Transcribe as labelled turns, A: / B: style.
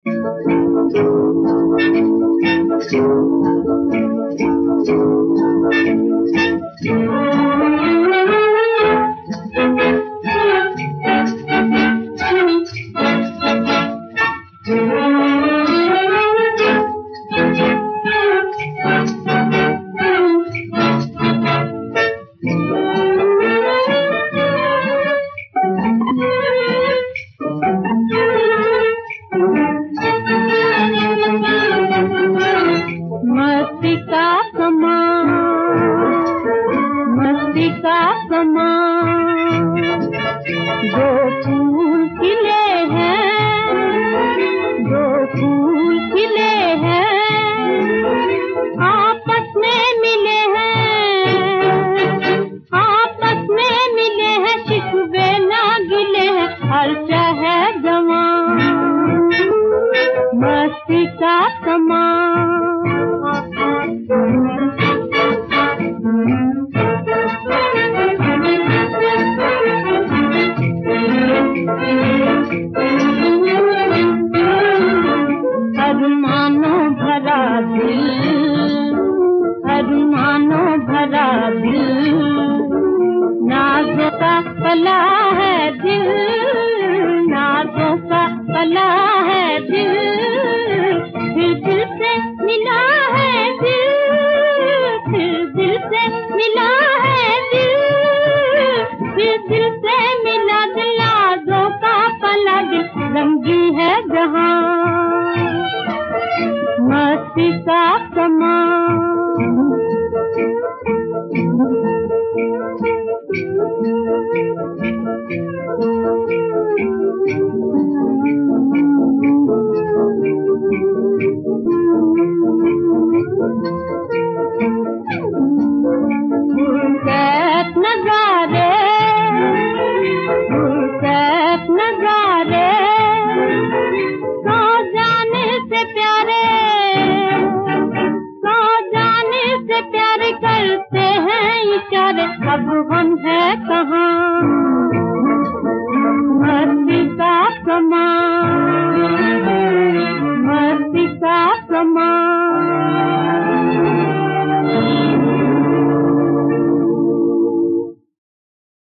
A: मस्ती का समा दो फूल खिले हैं आपस में मिले हैं शिकवे ना गिले हैं हर्षा है जवां मस्ती का समा अरमानों भरा दिल नाज़ों का पला है दिल फिर दिल से मिला है फिर दिल से मिला दिल नाज़ों का पला दिल रंगी है जहां मस्ती का समा।